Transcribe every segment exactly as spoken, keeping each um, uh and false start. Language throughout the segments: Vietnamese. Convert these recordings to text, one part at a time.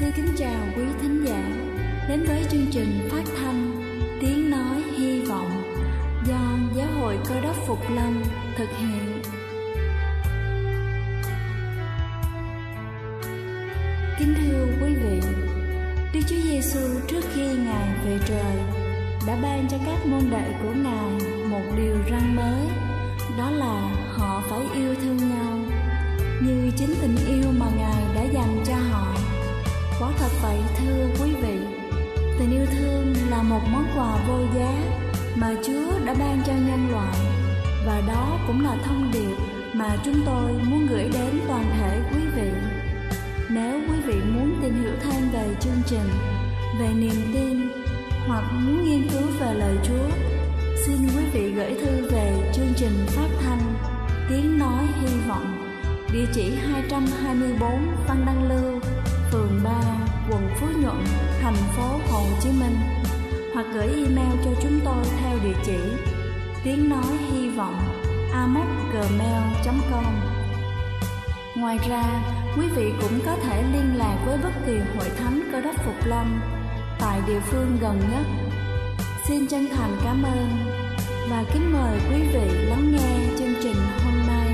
Xin kính chào quý thính giả đến với chương trình phát thanh Tiếng Nói Hy Vọng do Giáo hội Cơ Đốc Phục Lâm thực hiện. Kính thưa quý vị, Đức Chúa Giêsu trước khi Ngài về trời đã ban cho các môn đệ của Ngài một điều răn mới, đó là họ phải yêu thương nhau như chính tình yêu mà Ngài đã dành cho họ. Quả thật vậy thưa quý vị, tình yêu thương là một món quà vô giá mà Chúa đã ban cho nhân loại, và đó cũng là thông điệp mà chúng tôi muốn gửi đến toàn thể quý vị. Nếu quý vị muốn tìm hiểu thêm về chương trình, về niềm tin hoặc muốn nghiên cứu về lời Chúa, xin quý vị gửi thư về chương trình phát thanh Tiếng Nói Hy Vọng, địa chỉ hai trăm hai mươi tư Văn Đăng Lưu, phường ba, quận Phú Nhuận, thành phố Hồ Chí Minh, hoặc gửi email cho chúng tôi theo địa chỉ tiếng nói hy vọng a m o c gmail chấm com. Ngoài ra, quý vị cũng có thể liên lạc với bất kỳ hội thánh Cơ Đốc Phục Lâm tại địa phương gần nhất. Xin chân thành cảm ơn và kính mời quý vị lắng nghe chương trình hôm nay.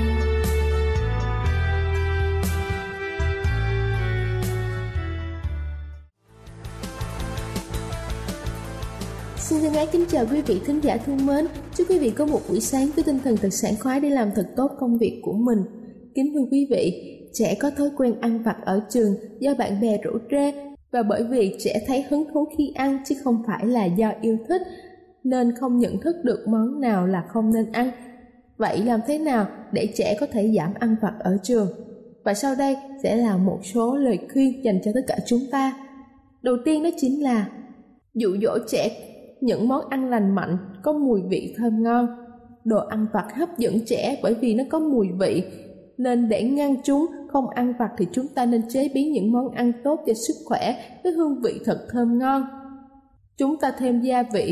Xin thân ái kính chào quý vị thính giả thương mến. Chúc quý vị có một buổi sáng với tinh thần thật sảng khoái để làm thật tốt công việc của mình. Kính thưa quý vị, trẻ có thói quen ăn vặt ở trường do bạn bè rủ rê, và bởi vì trẻ thấy hứng thú khi ăn chứ không phải là do yêu thích, nên không nhận thức được món nào là không nên ăn. Vậy làm thế nào để trẻ có thể giảm ăn vặt ở trường? Và sau đây sẽ là một số lời khuyên dành cho tất cả chúng ta. Đầu tiên đó chính là dụ dỗ trẻ những món ăn lành mạnh, có mùi vị thơm ngon. Đồ ăn vặt hấp dẫn trẻ bởi vì nó có mùi vị, nên để ngăn chúng không ăn vặt thì chúng ta nên chế biến những món ăn tốt cho sức khỏe với hương vị thật thơm ngon. Chúng ta thêm gia vị,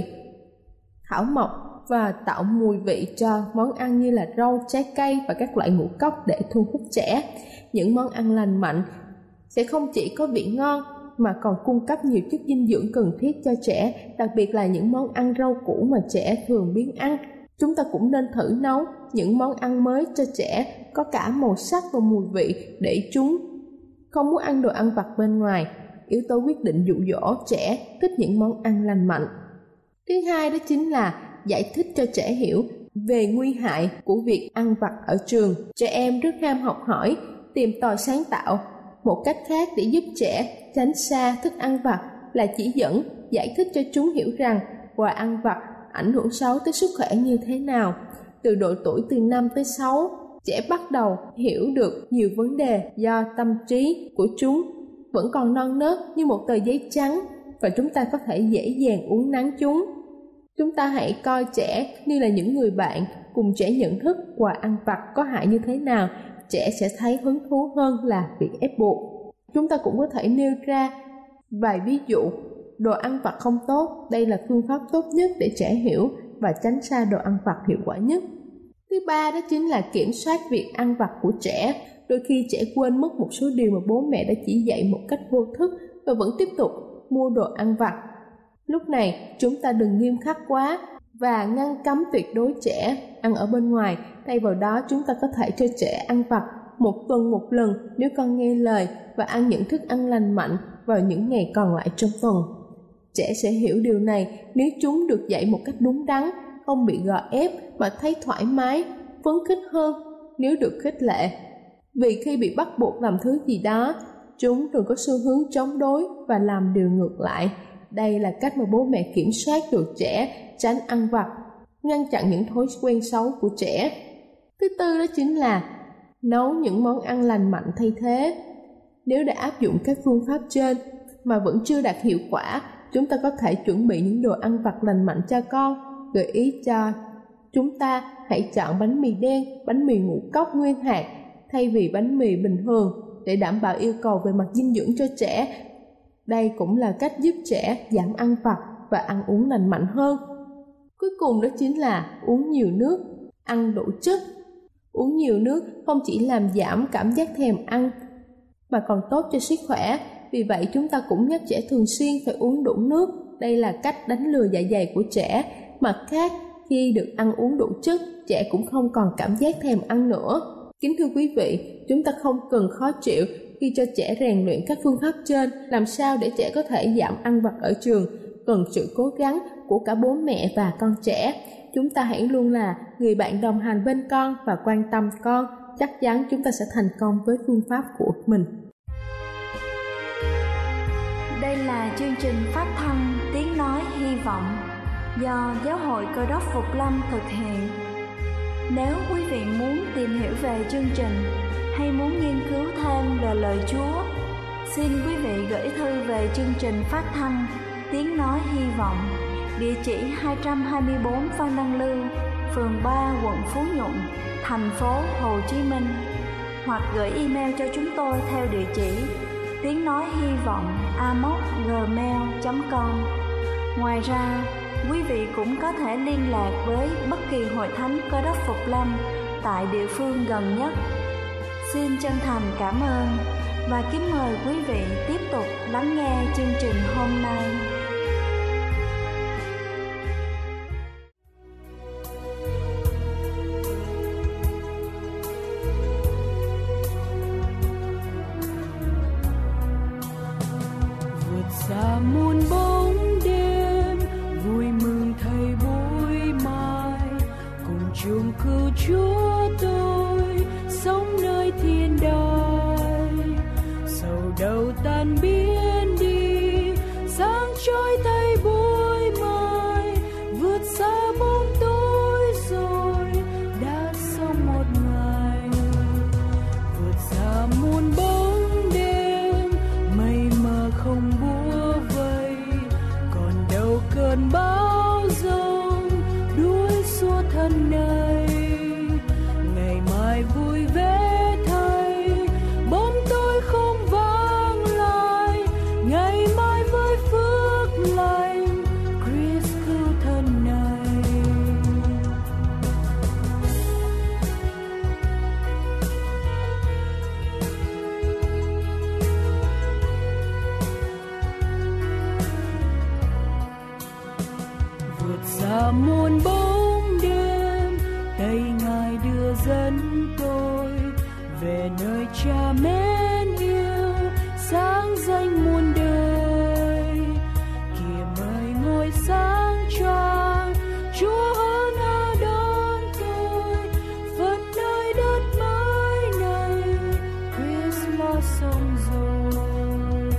thảo mộc và tạo mùi vị cho món ăn như là rau, trái cây và các loại ngũ cốc để thu hút trẻ. Những món ăn lành mạnh sẽ không chỉ có vị ngon mà còn cung cấp nhiều chất dinh dưỡng cần thiết cho trẻ, đặc biệt là những món ăn rau củ mà trẻ thường biếng ăn. Chúng ta cũng nên thử nấu những món ăn mới cho trẻ, có cả màu sắc và mùi vị để chúng không muốn ăn đồ ăn vặt bên ngoài. Yếu tố quyết định dụ dỗ trẻ thích những món ăn lành mạnh. Thứ hai đó chính là giải thích cho trẻ hiểu về nguy hại của việc ăn vặt ở trường. Trẻ em rất ham học hỏi, tìm tòi sáng tạo. Một cách khác để giúp trẻ tránh xa thức ăn vặt là chỉ dẫn, giải thích cho chúng hiểu rằng quà ăn vặt ảnh hưởng xấu tới sức khỏe như thế nào. Từ độ tuổi từ năm tới sáu, trẻ bắt đầu hiểu được nhiều vấn đề do tâm trí của chúng vẫn còn non nớt như một tờ giấy trắng, và chúng ta có thể dễ dàng uốn nắn chúng. Chúng ta hãy coi trẻ như là những người bạn, cùng trẻ nhận thức quà ăn vặt có hại như thế nào. Trẻ sẽ thấy hứng thú hơn là bị ép buộc. Chúng ta cũng có thể nêu ra vài ví dụ đồ ăn vặt không tốt. Đây là phương pháp tốt nhất để trẻ hiểu và tránh xa đồ ăn vặt hiệu quả nhất. Thứ ba đó chính là kiểm soát việc ăn vặt của trẻ. Đôi khi trẻ quên mất một số điều mà bố mẹ đã chỉ dạy một cách vô thức và vẫn tiếp tục mua đồ ăn vặt. Lúc này chúng ta đừng nghiêm khắc quá và ngăn cấm tuyệt đối trẻ ăn ở bên ngoài. Thay vào đó, chúng ta có thể cho trẻ ăn vặt một tuần một lần nếu con nghe lời, và ăn những thức ăn lành mạnh vào những ngày còn lại trong tuần. Trẻ sẽ hiểu điều này nếu chúng được dạy một cách đúng đắn, không bị gò ép mà thấy thoải mái, phấn khích hơn nếu được khích lệ. Vì khi bị bắt buộc làm thứ gì đó, chúng thường có xu hướng chống đối và làm điều ngược lại. Đây là cách mà bố mẹ kiểm soát được trẻ tránh ăn vặt, ngăn chặn những thói quen xấu của trẻ. Thứ tư đó chính là nấu những món ăn lành mạnh thay thế. Nếu đã áp dụng các phương pháp trên mà vẫn chưa đạt hiệu quả, chúng ta có thể chuẩn bị những đồ ăn vặt lành mạnh cho con. Gợi ý cho chúng ta hãy chọn bánh mì đen, bánh mì ngũ cốc nguyên hạt thay vì bánh mì bình thường để đảm bảo yêu cầu về mặt dinh dưỡng cho trẻ. Đây cũng là cách giúp trẻ giảm ăn vặt và ăn uống lành mạnh hơn. Cuối cùng đó chính là uống nhiều nước, ăn đủ chất. Uống nhiều nước không chỉ làm giảm cảm giác thèm ăn mà còn tốt cho sức khỏe. Vì vậy chúng ta cũng nhắc trẻ thường xuyên phải uống đủ nước. Đây là cách đánh lừa dạ dày của trẻ. Mặt khác, khi được ăn uống đủ chất, trẻ cũng không còn cảm giác thèm ăn nữa. Kính thưa quý vị, chúng ta không cần khó chịu khi cho trẻ rèn luyện các phương pháp trên. Làm sao để trẻ có thể giảm ăn vặt ở trường? Cần sự cố gắng của cả bố mẹ và con trẻ. Chúng ta hãy luôn là người bạn đồng hành bên con và quan tâm con. Chắc chắn chúng ta sẽ thành công với phương pháp của mình. Đây là chương trình phát thanh Tiếng Nói Hy Vọng do Giáo hội Cơ đốc Phục Lâm thực hiện. Nếu quý vị muốn tìm hiểu về chương trình hay muốn nghiên cứu thêm về lời Chúa, xin quý vị gửi thư về chương trình phát thanh Tiếng Nói Hy Vọng, địa chỉ hai trăm hai mươi bốn Phan Đăng Lưu, phường ba, quận Phú Nhuận, thành phố Hồ Chí Minh, hoặc gửi email cho chúng tôi theo địa chỉ tiếng nói hy vọng a m o s gmail chấm com. Ngoài ra, quý vị cũng có thể liên lạc với bất kỳ hội thánh Cơ đốc Phục Lâm tại địa phương gần nhất. Xin chân thành cảm ơn và kính mời quý vị tiếp tục lắng nghe chương trình hôm nay. Xa muôn bóng đêm, vui mừng thay buổi mai, cùng chung cứu Chúa tôi sống nơi thiên đàng. Sầu đầu tan biến đi, sáng trói thay buổi mai, vượt xa bóng tối rồi đã sống một ngày. Vượt xa muôn bóng đêm, mây mờ không búa vây, còn đâu cơn bão giông đuổi xua thân này. Ngày mai vui vẻ thay, bóng tối không vang lại, ngày mai với phước lành Christ cứu thân này. Vượt xa muôn bóng đêm, tay Ngài đưa dẫn tôi về nơi Cha mến yêu, sáng danh muôn đời. Kìa mời ngôi sáng choang, Chúa ơn ở đón tôi, phật nơi đất mới này, Christ lo sống rồi.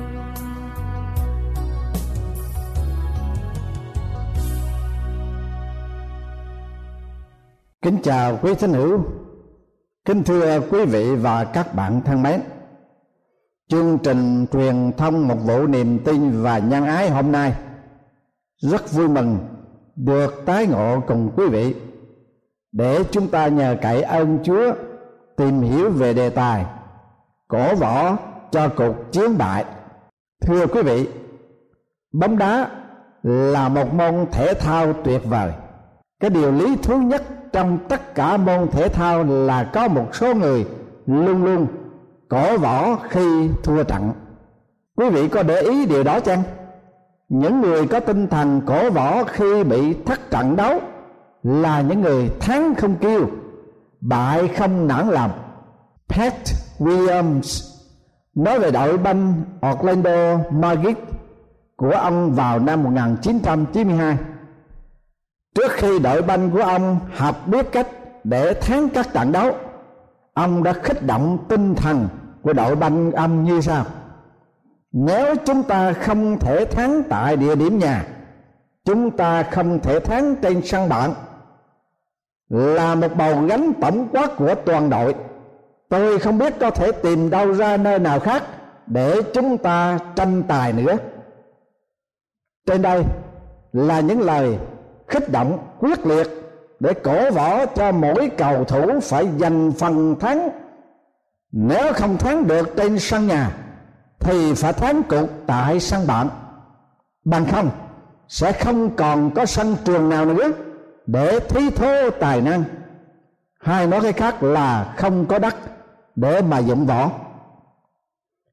Kính chào quý thính hữu, kính thưa quý vị và các bạn thân mến. Chương trình truyền thông một vụ niềm tin và nhân ái hôm nay rất vui mừng được tái ngộ cùng quý vị để chúng ta nhờ cậy ơn Chúa tìm hiểu về đề tài cổ võ cho cuộc chiến bại. Thưa quý vị, bóng đá là một môn thể thao tuyệt vời. Cái điều lý thú nhất trong tất cả môn thể thao là có một số người luôn luôn cổ võ khi thua trận. Quý vị có để ý điều đó chăng? Những người có tinh thần cổ võ khi bị thất trận đấu là những người thắng không kêu, bại không nản lòng. Pat Williams nói về đội banh Orlando Magic của ông vào năm một nghìn chín trăm chín mươi hai. Trước khi đội banh của ông học biết cách để thắng các trận đấu, ông đã khích động tinh thần của đội banh ông như sau: nếu chúng ta không thể thắng tại địa điểm nhà, chúng ta không thể thắng trên sân bạn. Là một bầu gánh tổng quát của toàn đội, tôi không biết có thể tìm đâu ra nơi nào khác để chúng ta tranh tài nữa. Trên đây là những lời khích động quyết liệt để cổ võ cho mỗi cầu thủ phải giành phần thắng. Nếu không thắng được trên sân nhà thì phải thắng cuộc tại sân bạn, bằng không sẽ không còn có sân trường nào nữa để thí thố tài năng, hay nói cái khác là không có đất để mà dụng võ.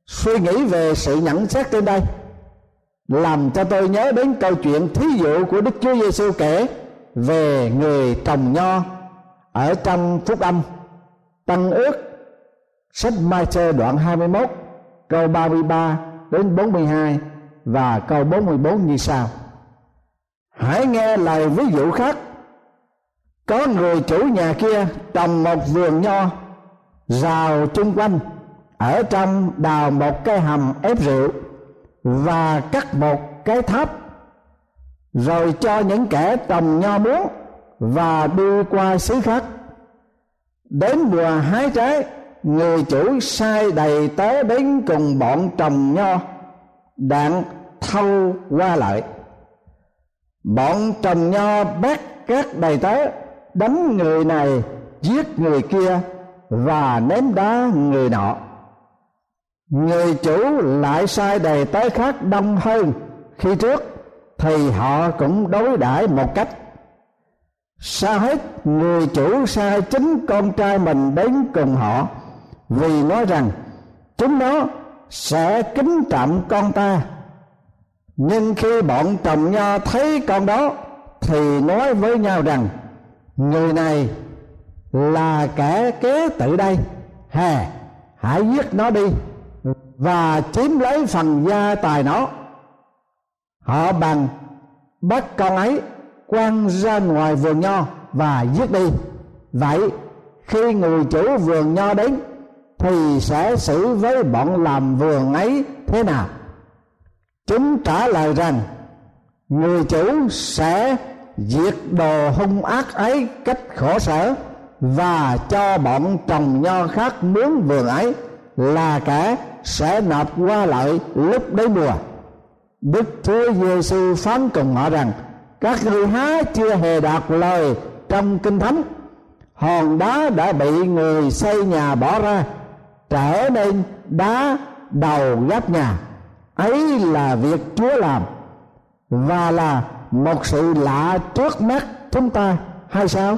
Suy nghĩ về sự nhận xét trên đây làm cho tôi nhớ đến câu chuyện thí dụ của Đức Chúa Giêsu kể về người trồng nho ở trong Phúc Âm Tân Ước, sách Ma-thơ đoạn hai mươi mốt câu ba mươi ba đến bốn mươi hai và câu bốn mươi bốn như sau: Hãy nghe lời ví dụ khác. Có người chủ nhà kia trồng một vườn nho rào chung quanh, ở trong đào một cái hầm ép rượu và cắt một cái tháp, rồi cho những kẻ trồng nho muốn và đi qua xứ khác. Đến mùa hái trái, người chủ sai đầy tớ đến cùng bọn trồng nho đặng thâu qua lợi. Bọn trồng nho bắt các đầy tớ, đánh người này, giết người kia và ném đá người nọ. Người chủ lại sai đầy tớ khác đông hơn khi trước, thì họ cũng đối đãi một cách. Sau hết, người chủ sai chính con trai mình đến cùng họ, vì nói rằng chúng nó sẽ kính trọng con ta. Nhưng khi bọn trồng nho thấy con đó, thì nói với nhau rằng người này là kẻ kế tự đây, hè, hãy giết nó đi và chiếm lấy phần gia tài nó. Họ bằng bắt con ấy quăng ra ngoài vườn nho và giết đi. Vậy khi người chủ vườn nho đến thì sẽ xử với bọn làm vườn ấy thế nào? Chúng trả lời rằng người chủ sẽ diệt đồ hung ác ấy cách khổ sở, và cho bọn trồng nho khác mướn vườn ấy là kẻ sẽ nộp qua lợi lúc đến mùa. Đức Chúa Giêsu phán cùng họ rằng: các ngươi há chưa hề đọc lời trong Kinh Thánh, hòn đá đã bị người xây nhà bỏ ra trở nên đá đầu gác nhà. Ấy là việc Chúa làm, và là một sự lạ trước mắt chúng ta hay sao?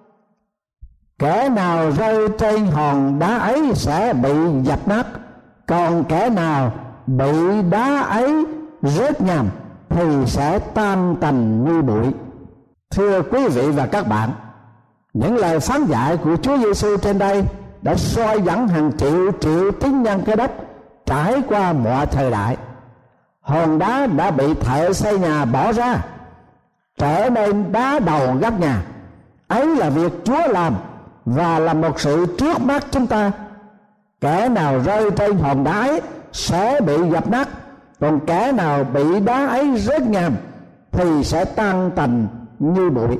Kẻ nào rơi trên hòn đá ấy sẽ bị dập nát, còn kẻ nào bị đá ấy rớt nhằm thì sẽ tan tành như bụi. Thưa quý vị và các bạn, những lời phán dạy của Chúa Giêsu trên đây đã soi dẫn hàng triệu triệu tín nhân Cơ Đốc trải qua mọi thời đại. Hòn đá đã bị thợ xây nhà bỏ ra trở nên đá đầu gác nhà. Ấy là việc Chúa làm, và là một sự trước mắt chúng ta. Kẻ nào rơi trên hòn đá ấy sẽ bị dập nát, còn kẻ nào bị đá ấy rớt nhằm thì sẽ tan tành như bụi.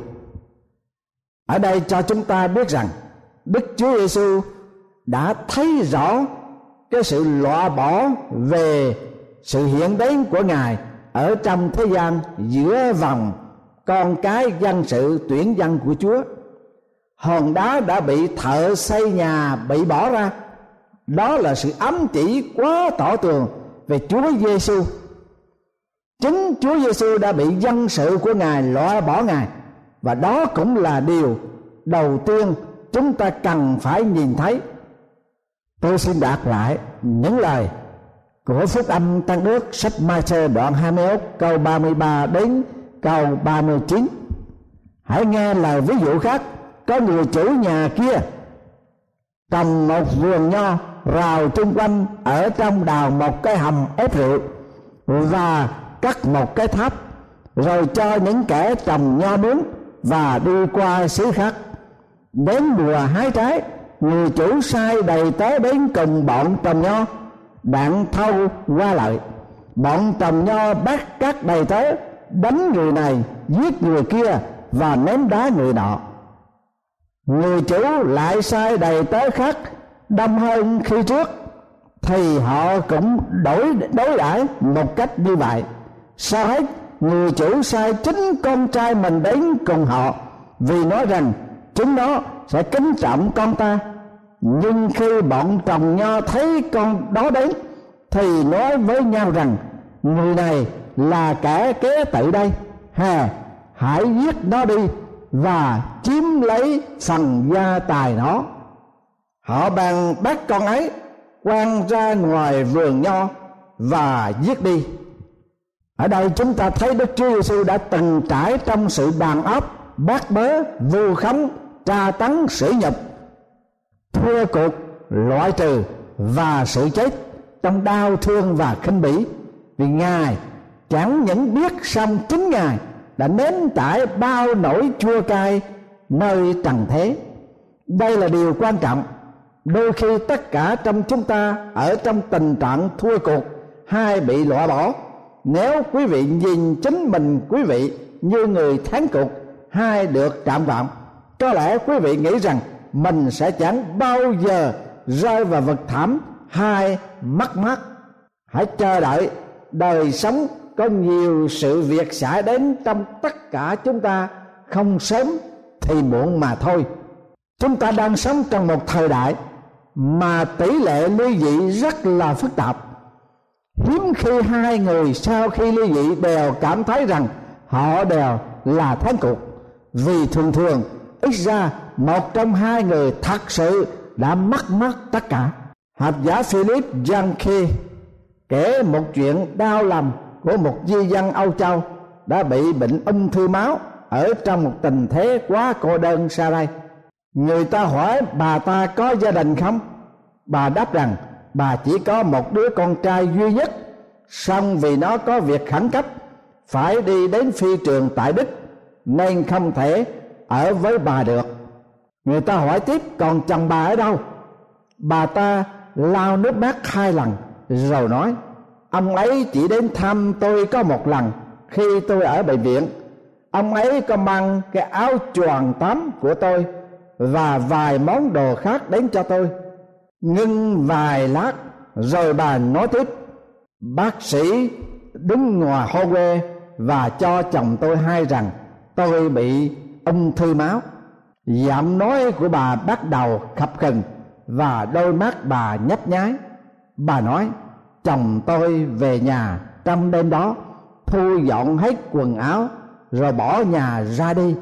Ở đây cho chúng ta biết rằng Đức Chúa Giêsu đã thấy rõ cái sự loại bỏ về sự hiện đến của Ngài ở trong thế gian giữa vòng con cái dân sự tuyển dân của Chúa. Hòn đá đã bị thợ xây nhà bị bỏ ra, đó là sự ám chỉ quá tỏ tường về Chúa Giêsu. Chính Chúa Giêsu đã bị dân sự của Ngài loại bỏ Ngài, và đó cũng là điều đầu tiên chúng ta cần phải nhìn thấy. Tôi xin đọc lại những lời của Phúc Âm Tân Ước, sách Ma-thơ đoạn hai mươi mốt câu ba mươi ba đến câu ba mươi chín. Hãy nghe lời ví dụ khác. Có người chủ nhà kia trồng một vườn nho rào chung quanh, ở trong đào một cái hầm ép rượu và cắt một cái tháp, rồi cho những kẻ trồng nho mướn và đi qua xứ khác. Đến mùa hái trái, người chủ sai đầy tớ đến cùng bọn trồng nho đặng thâu qua lợi. Bọn trồng nho bắt các đầy tớ, đánh người này, giết người kia và ném đá người nọ. Người chủ lại sai đầy tớ khác đông hơn khi trước, thì họ cũng đổi đối đãi một cách như vậy. Sau hết, người chủ sai chính con trai mình đến cùng họ, vì nói rằng chúng nó sẽ kính trọng con ta. Nhưng khi bọn trồng nho thấy con đó đến, thì nói với nhau rằng người này là kẻ kế tự đây, hè, hãy giết nó đi và chiếm lấy phần gia tài nó. Họ bèn bắt con ấy quăng ra ngoài vườn nho và giết đi. Ở đây chúng ta thấy Đức Chúa Giêsu đã từng trải trong sự đàn áp, bát bớ, vu khống, tra tấn, sỉ nhục, thua cuộc, loại trừ và sự chết trong đau thương và khinh bỉ, vì Ngài chẳng những biết song chính Ngài đã nếm trải bao nỗi chua cay nơi trần thế. Đây là điều quan trọng. Đôi khi tất cả trong chúng ta ở trong tình trạng thua cuộc hay bị loại bỏ. Nếu quý vị nhìn chính mình quý vị như người thắng cuộc hay được trạm vạm, có lẽ quý vị nghĩ rằng mình sẽ chẳng bao giờ rơi vào vực thẳm hay mất mát. Hãy chờ đợi, đời sống có nhiều sự việc xảy đến trong tất cả chúng ta, không sớm thì muộn mà thôi. Chúng ta đang sống trong một thời đại mà tỷ lệ ly dị rất là phức tạp. Hiếm khi hai người sau khi ly dị đều cảm thấy rằng họ đều là thắng cuộc, vì thường thường ít ra một trong hai người thật sự đã mất mất tất cả. Học giả Philip Yancey kể một chuyện đau lòng của một di dân Âu Châu đã bị bệnh ung thư máu ở trong một tình thế quá cô đơn xa đây. Người ta hỏi bà ta có gia đình không? Bà đáp rằng bà chỉ có một đứa con trai duy nhất, song vì nó có việc khẩn cấp phải đi đến phi trường tại Đức nên không thể ở với bà được. Người ta hỏi tiếp, còn chồng bà ở đâu? Bà ta lau nước mắt hai lần rồi nói, ông ấy chỉ đến thăm tôi có một lần khi tôi ở bệnh viện. Ông ấy có mang cái áo choàng tắm của tôi và vài món đồ khác đến cho tôi. Ngưng vài lát rồi bà nói tiếp, bác sĩ đứng ngoài hô quê và cho chồng tôi hay rằng tôi bị ung thư máu. Giọng nói của bà bắt đầu khập khừng và đôi mắt bà nhấp nháy. Bà nói, chồng tôi về nhà trong đêm đó, thu dọn hết quần áo rồi bỏ nhà ra đi,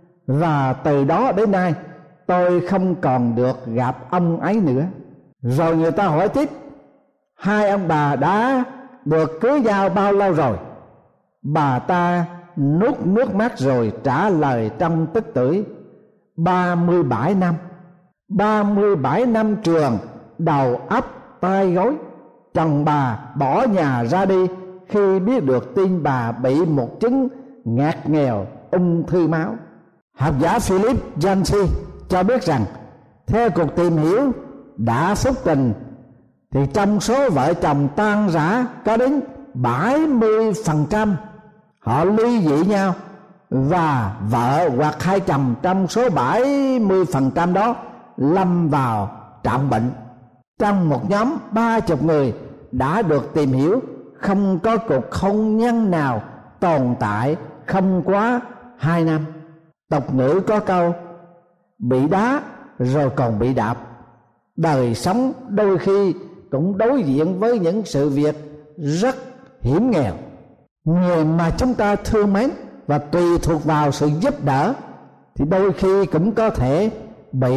và từ đó đến nay tôi không còn được gặp ông ấy nữa. Rồi người ta hỏi tiếp, hai ông bà đã được cưới nhau bao lâu rồi? Bà ta nuốt nước mắt rồi trả lời trong tức tưởi, ba mươi bảy năm. ba mươi bảy năm trường, đầu ấp tay gối. Chồng bà bỏ nhà ra đi khi biết được tin bà bị một chứng ngạt nghèo ung thư máu. Học giả Philip Yancey cho biết rằng theo cuộc tìm hiểu đã phúc tình thì trong số vợ chồng tan rã có đến bảy mươi phần trăm họ ly dị nhau, và vợ hoặc hai chồng trong số bảy mươi phần trăm đó lâm vào trọng bệnh. Trong một nhóm ba mươi người đã được tìm hiểu, không có cuộc hôn nhân nào tồn tại không quá hai năm. Tục ngữ có câu bị đá rồi còn bị đạp. Đời sống đôi khi cũng đối diện với những sự việc rất hiểm nghèo. Người mà chúng ta thương mến và tùy thuộc vào sự giúp đỡ thì đôi khi cũng có thể bị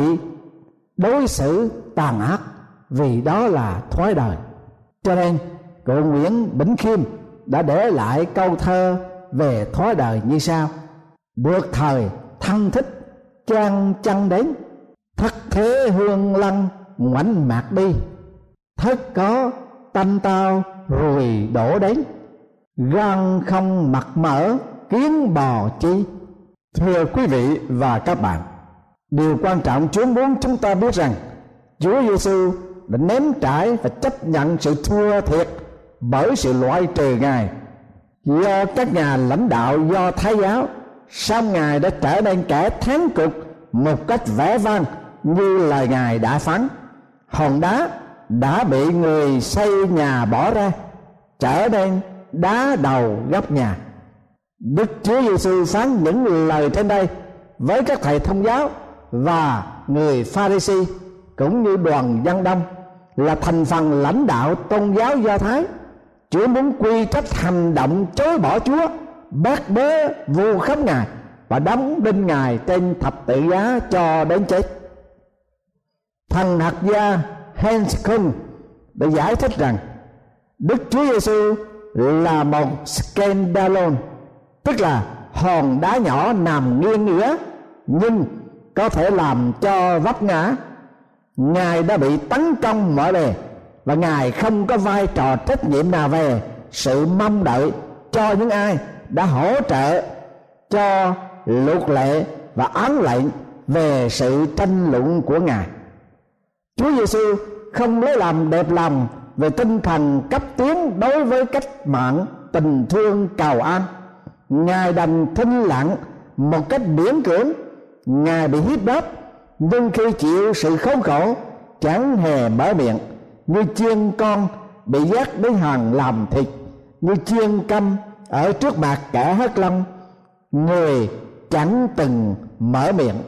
đối xử tàn ác, vì đó là thói đời. Cho nên cụ Nguyễn Bỉnh Khiêm đã để lại câu thơ về thói đời như sau: được thời thân thích trang chăn đến, thất thế hương lăng ngoảnh mạc đi, thất có tâm tao rồi đổ đến, gan không mặt mở kiến bò chi. Thưa quý vị và các bạn, điều quan trọng Chúa muốn chúng ta biết rằng Chúa Giêsu đã nếm trải và chấp nhận sự thua thiệt bởi sự loại trừ Ngài do các nhà lãnh đạo Do Thái giáo. Song Ngài đã trở nên kẻ thắng cuộc một cách vẻ vang như lời Ngài đã phán. Hòn đá đã bị người xây nhà bỏ ra trở nên đá đầu góc nhà. Đức Chúa Giêsu phán những lời trên đây với các thầy thông giáo và người Pha-ri-si cũng như đoàn dân đông là thành phần lãnh đạo tôn giáo Do Thái. Chúa muốn quy trách hành động chối bỏ Chúa, bác bớ vu khống Ngài và đóng đinh Ngài trên thập tự giá cho đến chết. Thần học gia Hans Kuhn để giải thích rằng Đức Chúa Giêsu là một scandalon, tức là hòn đá nhỏ nằm nghiêng ngửa nhưng có thể làm cho vấp ngã. Ngài đã bị tấn công mọi bề và Ngài không có vai trò trách nhiệm nào về sự mong đợi cho những ai đã hỗ trợ cho luật lệ và án lệnh về sự tranh luận của Ngài. Chúa Giêsu không lấy làm đẹp lòng về tinh thần cấp tiến đối với cách mạng tình thương cầu an. Ngài đành thinh lặng một cách miễn cưỡng. Ngài bị hiếp đáp, nhưng khi chịu sự khốn khổ chẳng hề mở miệng, như chiên con bị dắt đến hàng làm thịt, như chiên câm ở trước mặt kẻ hất lâm, người chẳng từng mở miệng.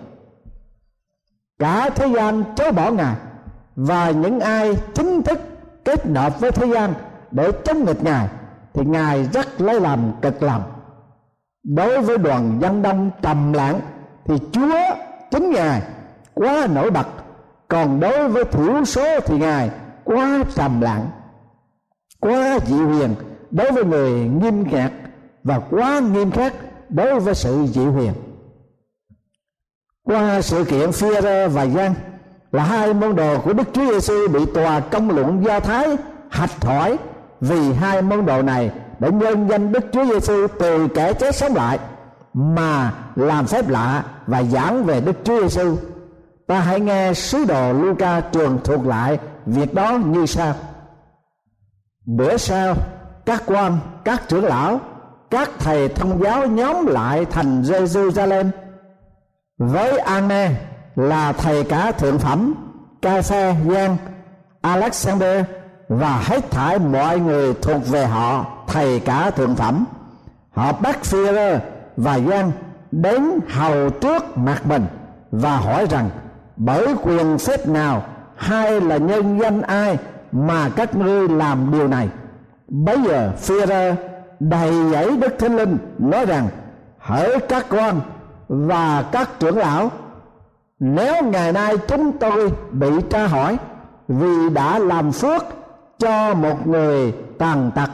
Cả thế gian chối bỏ Ngài, và những ai chính thức kết nạp với thế gian để chống nghịch Ngài thì Ngài rất lấy làm cực lòng. Đối với đoàn dân đông trầm lặng thì Chúa chính Ngài quá nổi bật, còn đối với thiểu số thì Ngài quá trầm lặng, quá dịu hiền đối với người nghiêm khắc và quá nghiêm khắc đối với sự dịu hiền. Qua sự kiện Phi-e-rơ và Giăng là hai môn đồ của Đức Chúa Giêsu bị tòa công luận Do Thái hạch hỏi, vì hai môn đồ này đã nhân danh Đức Chúa Giêsu từ kẻ chết sống lại mà làm phép lạ và giảng về Đức Chúa Giêsu. Ta hãy nghe sứ đồ Luca tường thuật lại việc đó như sau. Bữa sau, các quan, các trưởng lão, các thầy thông giáo nhóm lại thành Giê-ru-sa-lem với An-nê là thầy cả thượng phẩm, Ca-pha, Giăng, Alexander và hết thảy mọi người thuộc về họ thầy cả thượng phẩm. Họ bắt Phi-e-rơ và Giăng đến hầu trước mặt mình và hỏi rằng: bởi quyền phép nào hay là nhân danh ai mà các ngươi làm điều này? Bấy giờ Phi-e-rơ đầy dẫy Đức Thánh Linh nói rằng: hỡi các con và các trưởng lão, nếu ngày nay chúng tôi bị tra hỏi vì đã làm phước cho một người tàn tật,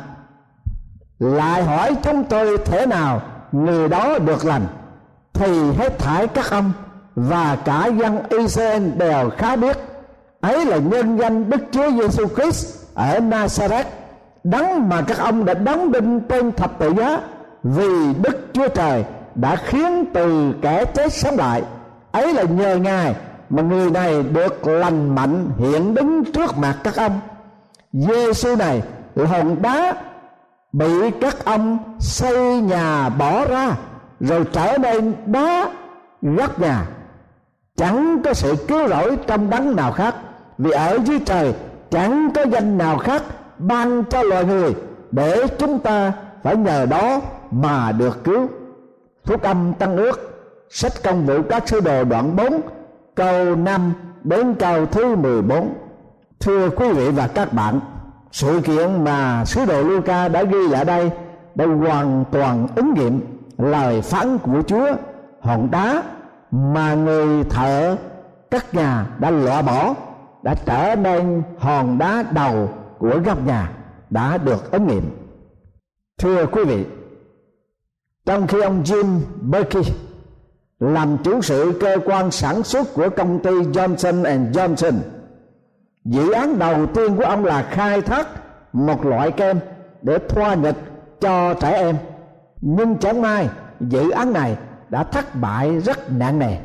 lại hỏi chúng tôi thế nào người đó được lành, thì hết thảy các ông và cả dân Israel đều khá biết ấy là nhân danh Đức Chúa Giêsu Christ ở Nazareth, đấng mà các ông đã đóng đinh trên thập tự giá. Vì Đức Chúa Trời đã khiến từ kẻ chết sống lại, ấy là nhờ Ngài mà người này được lành mạnh hiện đứng trước mặt các ông. Giêsu này là hòn đá bị các ông xây nhà bỏ ra, rồi trở nên đá góc nhà. Chẳng có sự cứu rỗi trong đấng nào khác, vì ở dưới trời chẳng có danh nào khác ban cho loài người để chúng ta phải nhờ đó mà được cứu. Phúc âm Tân Ước, sách Công vụ các sứ đồ đoạn bốn câu năm đến câu thứ mười bốn. Thưa quý vị và các bạn, sự kiện mà sứ đồ Luca đã ghi lại đây đã hoàn toàn ứng nghiệm lời phán của Chúa. Hòn đá mà người thợ cất nhà đã loại bỏ đã trở nên hòn đá đầu của góc nhà, đã được ứng nghiệm. Thưa quý vị, trong khi ông Jim Berkey làm chủ sự cơ quan sản xuất của công ty Johnson and Johnson, dự án đầu tiên của ông là khai thác một loại kem để thoa nghịch cho trẻ em. Nhưng chẳng may dự án này đã thất bại rất nặng nề,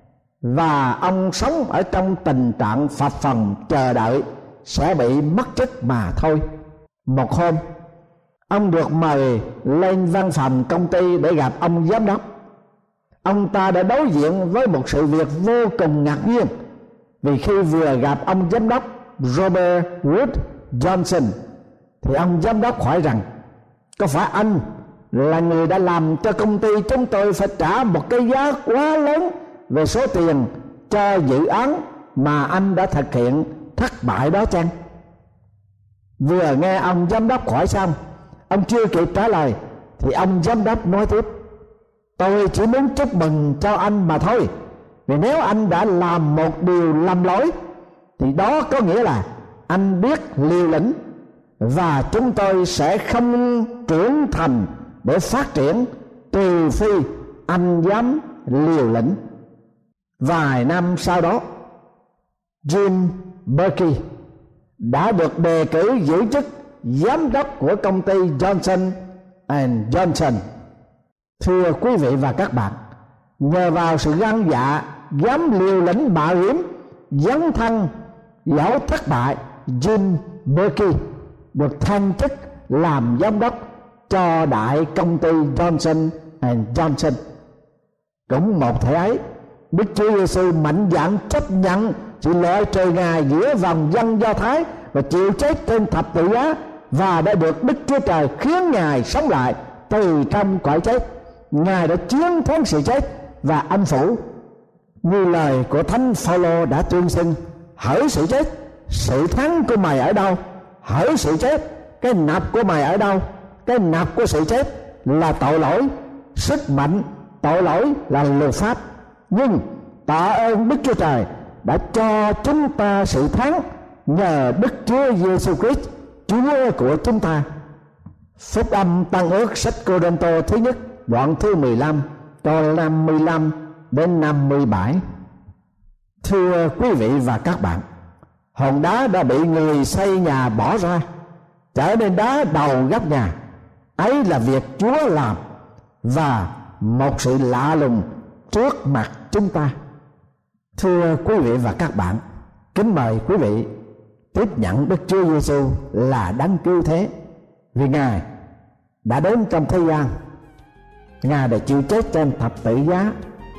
và ông sống ở trong tình trạng phập phồng chờ đợi sẽ bị mất chức mà thôi. Một hôm, ông được mời lên văn phòng công ty để gặp ông giám đốc. Ông ta đã đối diện với một sự việc vô cùng ngạc nhiên, vì khi vừa gặp ông giám đốc Robert Wood Johnson thì ông giám đốc hỏi rằng: có phải anh là người đã làm cho công ty chúng tôi phải trả một cái giá quá lớn về số tiền cho dự án mà anh đã thực hiện thất bại đó chăng? Vừa nghe ông giám đốc hỏi xong, ông chưa kịp trả lời thì ông giám đốc nói tiếp: tôi chỉ muốn chúc mừng cho anh mà thôi, vì nếu anh đã làm một điều lầm lỗi thì đó có nghĩa là anh biết liều lĩnh, và chúng tôi sẽ không trưởng thành để phát triển trừ phi anh dám liều lĩnh. Vài năm sau đó, Jim Berkey đã được đề cử giữ chức giám đốc của công ty Johnson and Johnson. Thưa quý vị và các bạn, nhờ vào sự gan dạ, dám liều lĩnh mạo hiểm, dấn thân dẫu thất bại, Jim Berkey được thăng chức làm giám đốc cho đại công ty Johnson and Johnson. Cũng một thể ấy, Đức Chúa Giêsu mạnh dạn chấp nhận sự loại trừ Ngài giữa vòng dân Do Thái và chịu chết trên thập tự giá, và đã được Đức Chúa Trời khiến Ngài sống lại từ trong cõi chết. Ngài đã chiến thắng sự chết và âm phủ, như lời của Thánh Phaolô đã tuyên xưng: hỡi sự chết, sự thắng của mày ở đâu? Hỡi sự chết, cái nạp của mày ở đâu? Cái nạp của sự chết là tội lỗi, sức mạnh tội lỗi là luật pháp. Nhưng tạ ơn Đức Chúa Trời đã cho chúng ta sự thắng nhờ Đức Chúa Giêsu Christ, Chúa của chúng ta. Phúc âm Tân Ước sách Cô-rinh-tô thứ nhất đoạn thứ mười lăm câu năm mươi lăm đến năm mươi bảy. Thưa quý vị và các bạn, hòn đá đã bị người xây nhà bỏ ra, trở nên đá đầu góc nhà. Ấy là việc Chúa làm, và một sự lạ lùng trước mặt chúng ta. Thưa quý vị và các bạn, kính mời quý vị tiếp nhận Đức Chúa Giêsu là đấng cứu thế, vì Ngài đã đến trong thế gian. Ngài đã chịu chết trên thập tự giá,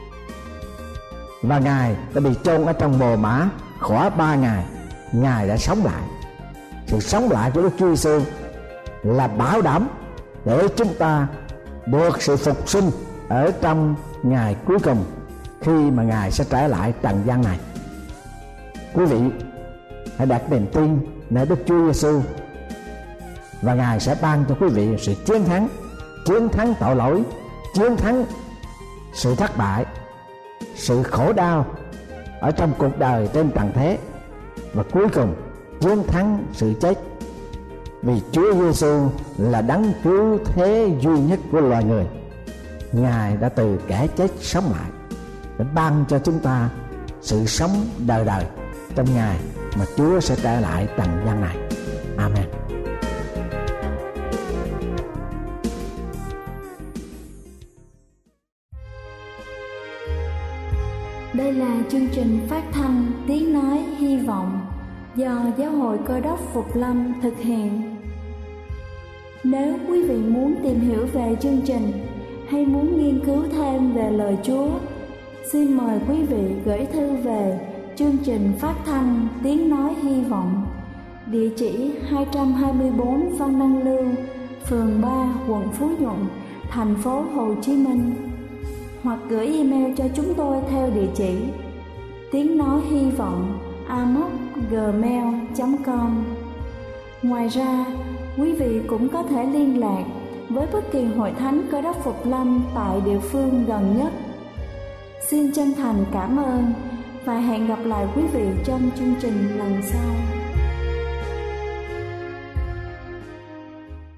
và Ngài đã bị chôn ở trong mồ mả khỏi ba ngày. Ngài đã sống lại. Sự sống lại của Đức Chúa Giêsu là bảo đảm để chúng ta được sự phục sinh ở trong ngày cuối cùng, khi mà Ngài sẽ trở lại trần gian này. Quý vị hãy đặt niềm tin nơi Đức Chúa Giêsu, và Ngài sẽ ban cho quý vị sự chiến thắng, chiến thắng tội lỗi, chiến thắng sự thất bại, sự khổ đau ở trong cuộc đời trên trần thế, và cuối cùng chiến thắng sự chết. Vì Chúa Giêsu là đấng cứu thế duy nhất của loài người. Ngài đã từ kẻ chết sống lại để ban cho chúng ta sự sống đời đời trong ngày mà Chúa sẽ trở lại trần gian này. Amen. Đây là chương trình phát thanh Tiếng Nói Hy Vọng do Giáo hội Cơ đốc Phục Lâm thực hiện. Nếu quý vị muốn tìm hiểu về chương trình hay muốn nghiên cứu thêm về lời Chúa, xin mời quý vị gửi thư về chương trình phát thanh Tiếng Nói Hy Vọng, địa chỉ hai trăm hai mươi bốn Văn Năng Lưu, phường ba, quận Phú Nhuận, thành phố Hồ Chí Minh, hoặc gửi email cho chúng tôi theo địa chỉ tiếng nói hy vọng a m o c gmail chấm com. Ngoài ra, quý vị cũng có thể liên lạc với bất kỳ hội thánh Cơ đốc Phục Lâm tại địa phương gần nhất. Xin chân thành cảm ơn và hẹn gặp lại quý vị trong chương trình lần sau.